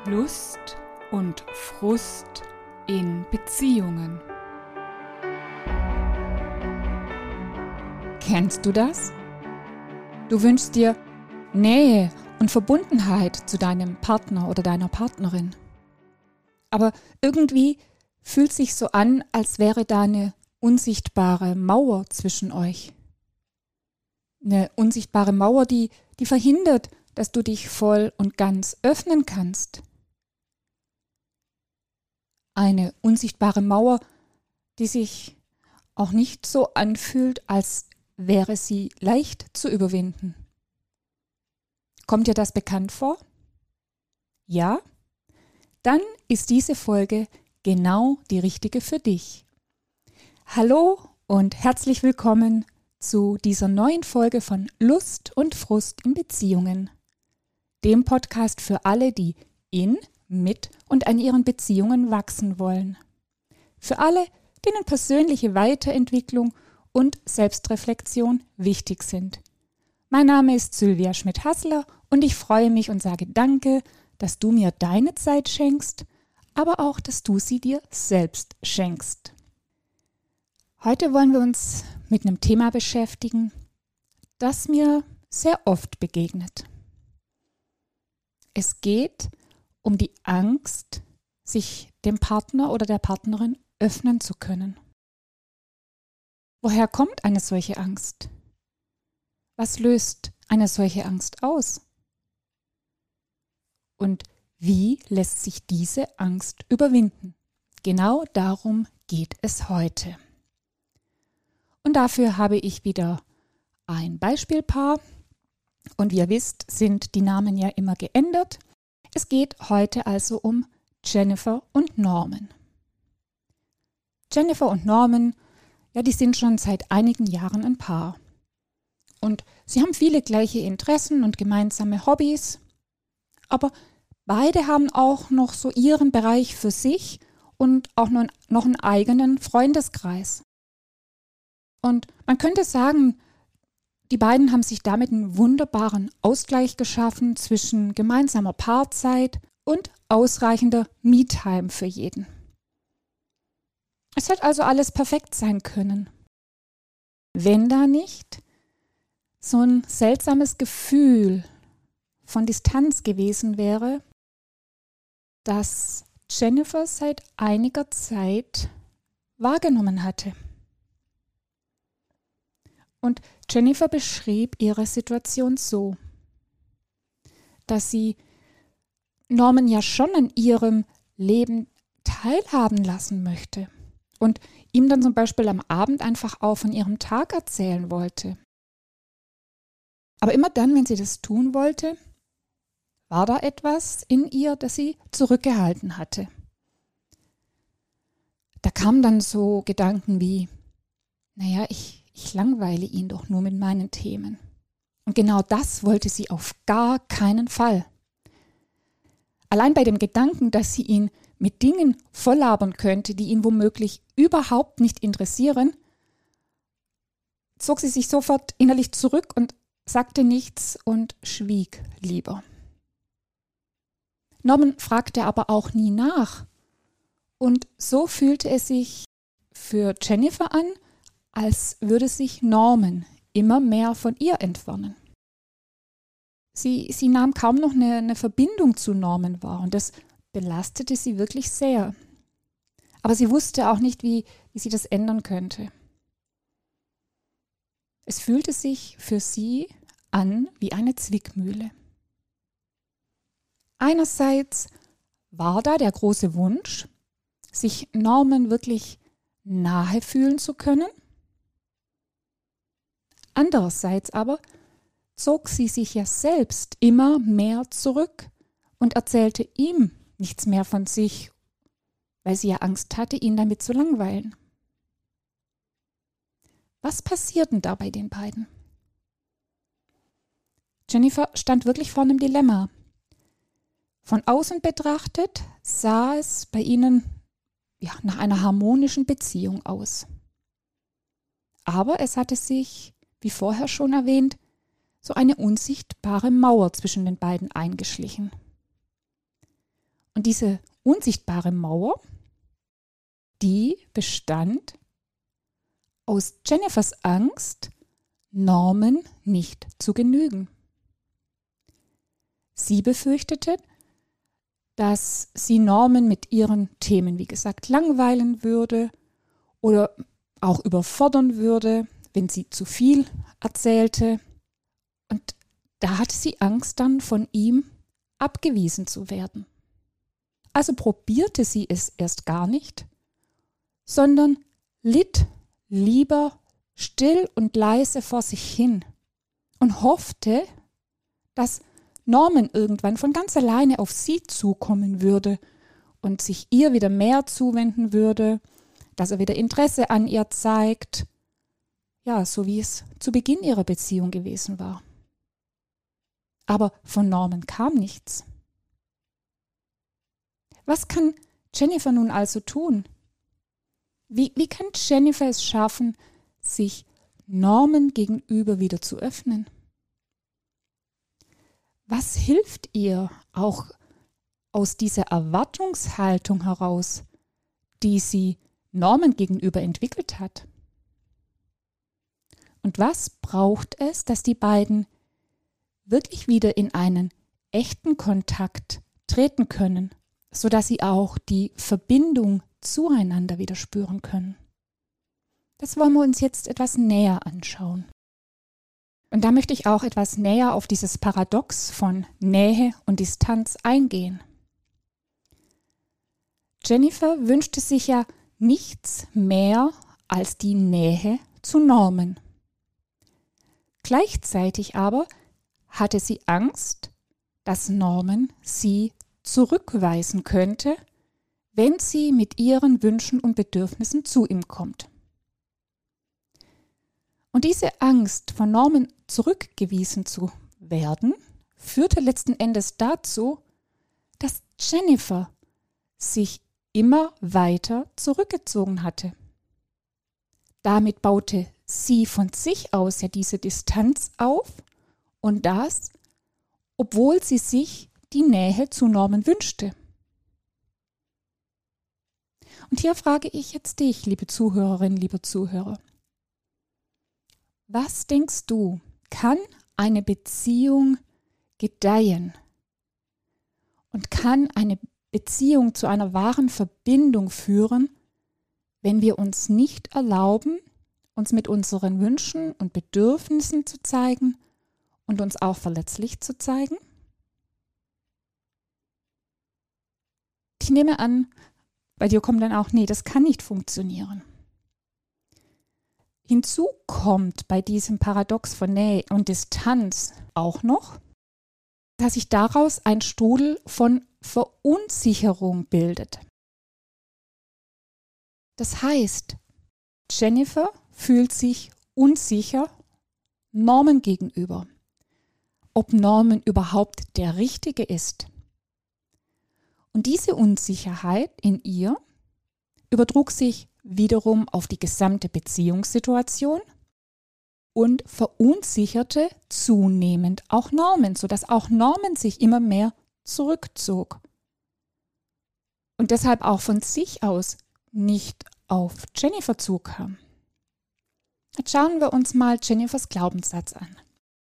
Lust und Frust in Beziehungen. Kennst du das? Du wünschst dir Nähe und Verbundenheit zu deinem Partner oder deiner Partnerin. Aber irgendwie fühlt sich so an, als wäre da eine unsichtbare Mauer zwischen euch. Eine unsichtbare Mauer, die verhindert, dass du dich voll und ganz öffnen kannst. Eine unsichtbare Mauer, die sich auch nicht so anfühlt, als wäre sie leicht zu überwinden. Kommt dir das bekannt vor? Ja? Dann ist diese Folge genau die richtige für dich. Hallo und herzlich willkommen zu dieser neuen Folge von Lust und Frust in Beziehungen, dem Podcast für alle, die in, mit und an ihren Beziehungen wachsen wollen. Für alle, denen persönliche Weiterentwicklung und Selbstreflexion wichtig sind. Mein Name ist Sylvia Schmidt-Hassler und ich freue mich und sage Danke, dass du mir deine Zeit schenkst, aber auch, dass du sie dir selbst schenkst. Heute wollen wir uns mit einem Thema beschäftigen, das mir sehr oft begegnet. Es geht um die Angst, sich dem Partner oder der Partnerin öffnen zu können. Woher kommt eine solche Angst? Was löst eine solche Angst aus? Und wie lässt sich diese Angst überwinden? Genau darum geht es heute. Und dafür habe ich wieder ein Beispielpaar. Und wie ihr wisst, sind die Namen ja immer geändert. Es geht heute also um Jennifer und Norman. Jennifer und Norman, ja, die sind schon seit einigen Jahren ein Paar. Und sie haben viele gleiche Interessen und gemeinsame Hobbys. Aber beide haben auch noch so ihren Bereich für sich und auch noch einen eigenen Freundeskreis. Und man könnte sagen, die beiden haben sich damit einen wunderbaren Ausgleich geschaffen zwischen gemeinsamer Paarzeit und ausreichender Me-Time für jeden. Es hätte also alles perfekt sein können, wenn da nicht so ein seltsames Gefühl von Distanz gewesen wäre, das Jennifer seit einiger Zeit wahrgenommen hatte. Und Jennifer beschrieb ihre Situation so, dass sie Norman ja schon an ihrem Leben teilhaben lassen möchte und ihm dann zum Beispiel am Abend einfach auch von ihrem Tag erzählen wollte. Aber immer dann, wenn sie das tun wollte, war da etwas in ihr, das sie zurückgehalten hatte. Da kamen dann so Gedanken wie, naja, ich langweile ihn doch nur mit meinen Themen. Und genau das wollte sie auf gar keinen Fall. Allein bei dem Gedanken, dass sie ihn mit Dingen volllabern könnte, die ihn womöglich überhaupt nicht interessieren, zog sie sich sofort innerlich zurück und sagte nichts und schwieg lieber. Norman fragte aber auch nie nach. Und so fühlte es sich für Jennifer an, als würde sich Norman immer mehr von ihr entfernen. Sie nahm kaum noch eine Verbindung zu Norman wahr und das belastete sie wirklich sehr. Aber sie wusste auch nicht, wie sie das ändern könnte. Es fühlte sich für sie an wie eine Zwickmühle. Einerseits war da der große Wunsch, sich Norman wirklich nahe fühlen zu können. Andererseits aber zog sie sich ja selbst immer mehr zurück und erzählte ihm nichts mehr von sich, weil sie ja Angst hatte, ihn damit zu langweilen. Was passiert denn da bei den beiden? Jennifer stand wirklich vor einem Dilemma. Von außen betrachtet sah es bei ihnen nach einer harmonischen Beziehung aus. Aber es hatte sich, wie vorher schon erwähnt, so eine unsichtbare Mauer zwischen den beiden eingeschlichen. Und diese unsichtbare Mauer, die bestand aus Jennifers Angst, Norman nicht zu genügen. Sie befürchtete, dass sie Norman mit ihren Themen, wie gesagt, langweilen würde oder auch überfordern würde, wenn sie zu viel erzählte. Und da hatte sie Angst, dann von ihm abgewiesen zu werden. Also probierte sie es erst gar nicht, sondern litt lieber still und leise vor sich hin und hoffte, dass Norman irgendwann von ganz alleine auf sie zukommen würde und sich ihr wieder mehr zuwenden würde, dass er wieder Interesse an ihr zeigt, ja, so wie es zu Beginn ihrer Beziehung gewesen war. Aber von Norman kam nichts. Was kann Jennifer nun also tun? Wie kann Jennifer es schaffen, sich Norman gegenüber wieder zu öffnen? Was hilft ihr auch aus dieser Erwartungshaltung heraus, die sie Norman gegenüber entwickelt hat? Und was braucht es, dass die beiden wirklich wieder in einen echten Kontakt treten können, sodass sie auch die Verbindung zueinander wieder spüren können? Das wollen wir uns jetzt etwas näher anschauen. Und da möchte ich auch etwas näher auf dieses Paradox von Nähe und Distanz eingehen. Jennifer wünschte sich ja nichts mehr als die Nähe zu Norman. Gleichzeitig aber hatte sie Angst, dass Norman sie zurückweisen könnte, wenn sie mit ihren Wünschen und Bedürfnissen zu ihm kommt. Und diese Angst, von Norman zurückgewiesen zu werden, führte letzten Endes dazu, dass Jennifer sich immer weiter zurückgezogen hatte. Damit baute sie von sich aus ja diese Distanz auf und das, obwohl sie sich die Nähe zu Norman wünschte. Und hier frage ich jetzt dich, liebe Zuhörerin, lieber Zuhörer. Was denkst du, kann eine Beziehung gedeihen und kann eine Beziehung zu einer wahren Verbindung führen, wenn wir uns nicht erlauben, uns mit unseren Wünschen und Bedürfnissen zu zeigen und uns auch verletzlich zu zeigen? Ich nehme an, bei dir kommt dann auch, nee, das kann nicht funktionieren. Hinzu kommt bei diesem Paradox von Nähe und Distanz auch noch, dass sich daraus ein Strudel von Verunsicherung bildet. Das heißt, Jennifer fühlt sich unsicher Norman gegenüber, ob Norman überhaupt der Richtige ist. Und diese Unsicherheit in ihr übertrug sich wiederum auf die gesamte Beziehungssituation und verunsicherte zunehmend auch Norman, sodass auch Norman sich immer mehr zurückzog und deshalb auch von sich aus nicht auf Jennifer zukam. Jetzt schauen wir uns mal Jennifers Glaubenssatz an.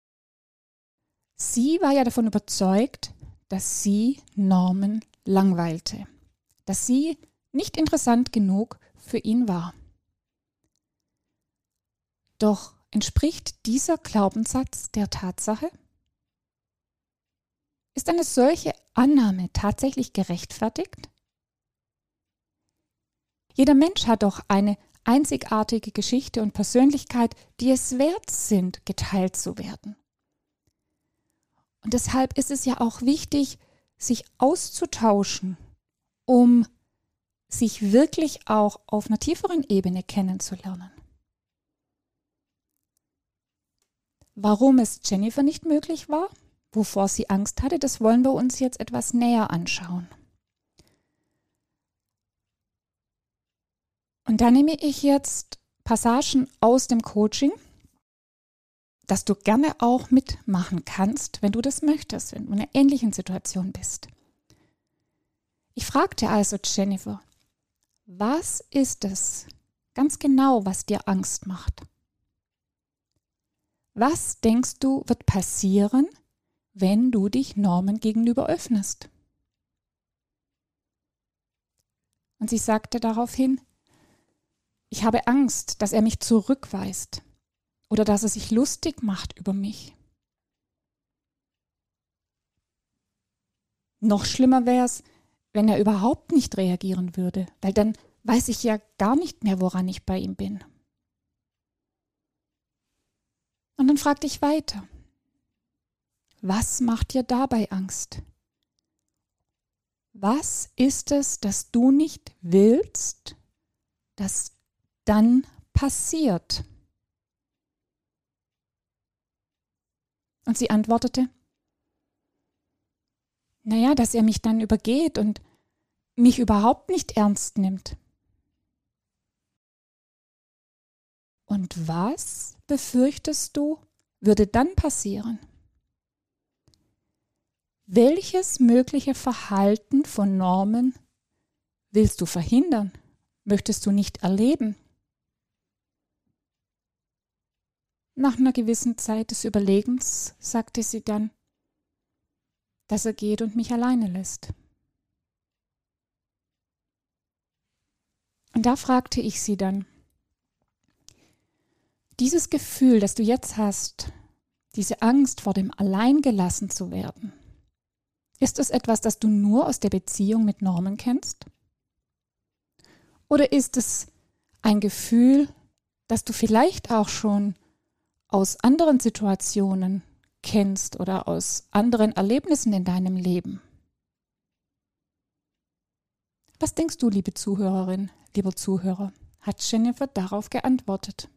Sie war ja davon überzeugt, dass sie Norman langweilte, dass sie nicht interessant genug für ihn war. Doch entspricht dieser Glaubenssatz der Tatsache? Ist eine solche Annahme tatsächlich gerechtfertigt? Jeder Mensch hat doch eine einzigartige Geschichte und Persönlichkeit, die es wert sind, geteilt zu werden. Und deshalb ist es ja auch wichtig, sich auszutauschen, um sich wirklich auch auf einer tieferen Ebene kennenzulernen. Warum es Jennifer nicht möglich war, wovor sie Angst hatte, das wollen wir uns jetzt etwas näher anschauen. Und da nehme ich jetzt Passagen aus dem Coaching, dass du gerne auch mitmachen kannst, wenn du das möchtest, wenn du in einer ähnlichen Situation bist. Ich fragte also Jennifer, was ist es ganz genau, was dir Angst macht? Was denkst du, wird passieren, wenn du dich Norman gegenüber öffnest? Und sie sagte daraufhin, ich habe Angst, dass er mich zurückweist oder dass er sich lustig macht über mich. Noch schlimmer wäre es, wenn er überhaupt nicht reagieren würde, weil dann weiß ich ja gar nicht mehr, woran ich bei ihm bin. Und dann fragte ich weiter, was macht dir dabei Angst? Was ist es, das du nicht willst, das dann passiert? Und sie antwortete, naja, dass er mich dann übergeht und mich überhaupt nicht ernst nimmt. Und was befürchtest du, würde dann passieren? Welches mögliche Verhalten von Norman willst du verhindern? Möchtest du nicht erleben? Nach einer gewissen Zeit des Überlegens sagte sie dann, dass er geht und mich alleine lässt. Und da fragte ich sie dann, dieses Gefühl, das du jetzt hast, diese Angst vor dem Alleingelassen zu werden, ist es etwas, das du nur aus der Beziehung mit Norman kennst? Oder ist es ein Gefühl, das du vielleicht auch schon aus anderen Situationen kennst oder aus anderen Erlebnissen in deinem Leben? Was denkst du, liebe Zuhörerin, lieber Zuhörer? Hat Jennifer darauf geantwortet.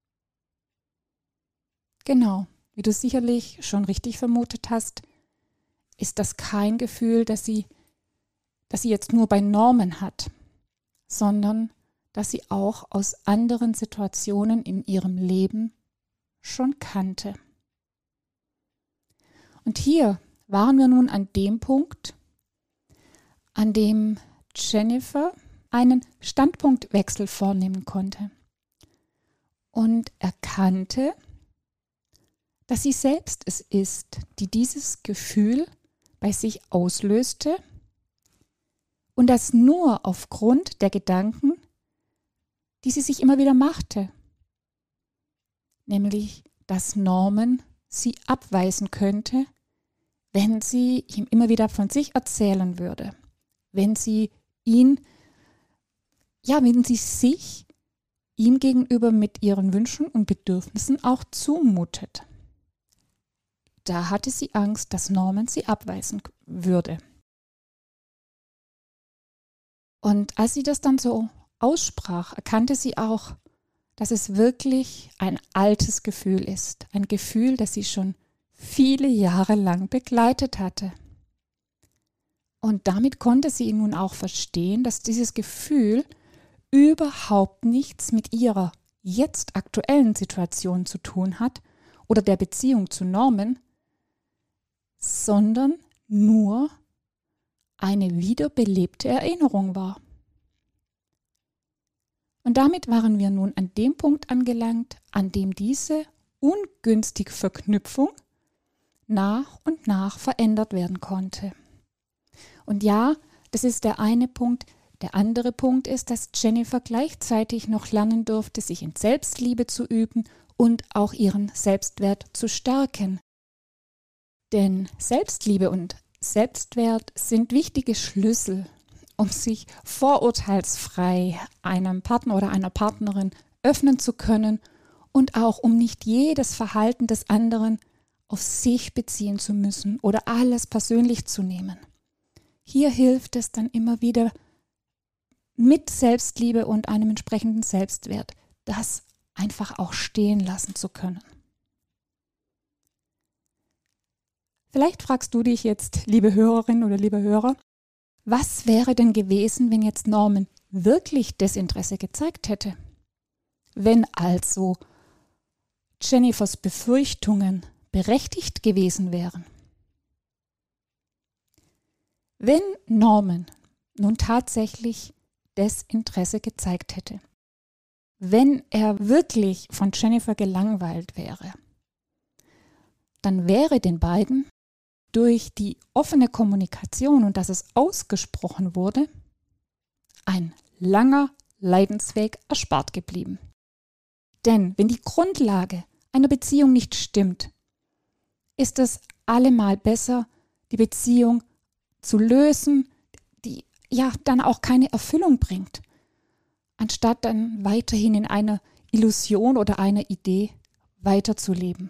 Genau, wie du sicherlich schon richtig vermutet hast, ist das kein Gefühl, das sie jetzt nur bei Norman hat, sondern das sie auch aus anderen Situationen in ihrem Leben schon kannte. Und hier waren wir nun an dem Punkt, an dem Jennifer einen Standpunktwechsel vornehmen konnte und erkannte, dass sie selbst es ist, die dieses Gefühl bei sich auslöste und das nur aufgrund der Gedanken, die sie sich immer wieder machte, nämlich, dass Norman sie abweisen könnte, wenn sie ihm immer wieder von sich erzählen würde, wenn sie sich ihm gegenüber mit ihren Wünschen und Bedürfnissen auch zumutet. Da hatte sie Angst, dass Norman sie abweisen würde. Und als sie das dann so aussprach, erkannte sie auch, dass es wirklich ein altes Gefühl ist. Ein Gefühl, das sie schon viele Jahre lang begleitet hatte. Und damit konnte sie nun auch verstehen, dass dieses Gefühl überhaupt nichts mit ihrer jetzt aktuellen Situation zu tun hat oder der Beziehung zu Norman, sondern nur eine wiederbelebte Erinnerung war. Und damit waren wir nun an dem Punkt angelangt, an dem diese ungünstige Verknüpfung nach und nach verändert werden konnte. Und ja, das ist der eine Punkt. Der andere Punkt ist, dass Jennifer gleichzeitig noch lernen durfte, sich in Selbstliebe zu üben und auch ihren Selbstwert zu stärken. Denn Selbstliebe und Selbstwert sind wichtige Schlüssel, um sich vorurteilsfrei einem Partner oder einer Partnerin öffnen zu können und auch um nicht jedes Verhalten des anderen auf sich beziehen zu müssen oder alles persönlich zu nehmen. Hier hilft es dann immer wieder mit Selbstliebe und einem entsprechenden Selbstwert, das einfach auch stehen lassen zu können. Vielleicht fragst du dich jetzt, liebe Hörerin oder lieber Hörer, was wäre denn gewesen, wenn jetzt Norman wirklich Desinteresse gezeigt hätte? Wenn also Jennifers Befürchtungen berechtigt gewesen wären? Wenn Norman nun tatsächlich Desinteresse gezeigt hätte. Wenn er wirklich von Jennifer gelangweilt wäre, dann wäre den beiden durch die offene Kommunikation und dass es ausgesprochen wurde, ein langer Leidensweg erspart geblieben. Denn wenn die Grundlage einer Beziehung nicht stimmt, ist es allemal besser, die Beziehung zu lösen, die ja dann auch keine Erfüllung bringt, anstatt dann weiterhin in einer Illusion oder einer Idee weiterzuleben.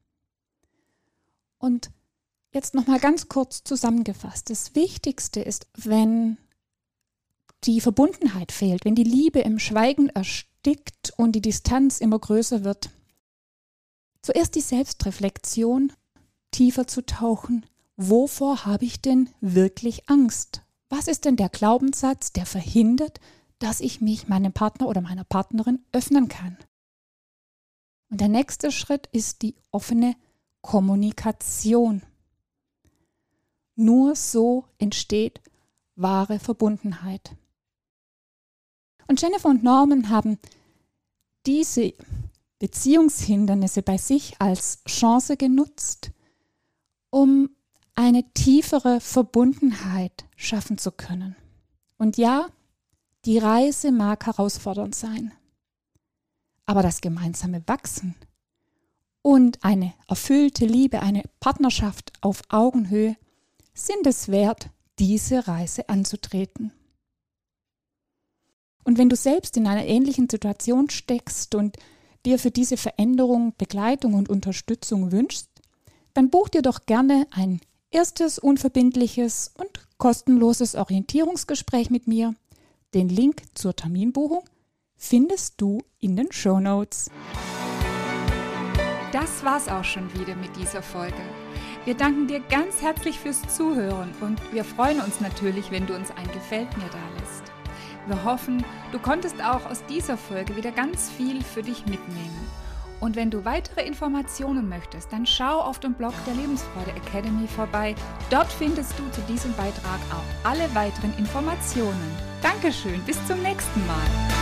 Und jetzt nochmal ganz kurz zusammengefasst. Das Wichtigste ist, wenn die Verbundenheit fehlt, wenn die Liebe im Schweigen erstickt und die Distanz immer größer wird, zuerst die Selbstreflexion, tiefer zu tauchen. Wovor habe ich denn wirklich Angst? Was ist denn der Glaubenssatz, der verhindert, dass ich mich meinem Partner oder meiner Partnerin öffnen kann? Und der nächste Schritt ist die offene Kommunikation. Nur so entsteht wahre Verbundenheit. Und Jennifer und Norman haben diese Beziehungshindernisse bei sich als Chance genutzt, um eine tiefere Verbundenheit schaffen zu können. Und ja, die Reise mag herausfordernd sein, aber das gemeinsame Wachsen und eine erfüllte Liebe, eine Partnerschaft auf Augenhöhe sind es wert, diese Reise anzutreten. Und wenn du selbst in einer ähnlichen Situation steckst und dir für diese Veränderung Begleitung und Unterstützung wünschst, dann buch dir doch gerne ein erstes unverbindliches und kostenloses Orientierungsgespräch mit mir. Den Link zur Terminbuchung findest du in den Shownotes. Das war's auch schon wieder mit dieser Folge. Wir danken dir ganz herzlich fürs Zuhören und wir freuen uns natürlich, wenn du uns ein Gefällt mir dalässt. Wir hoffen, du konntest auch aus dieser Folge wieder ganz viel für dich mitnehmen. Und wenn du weitere Informationen möchtest, dann schau auf dem Blog der Lebensfreude Academy vorbei. Dort findest du zu diesem Beitrag auch alle weiteren Informationen. Dankeschön, bis zum nächsten Mal.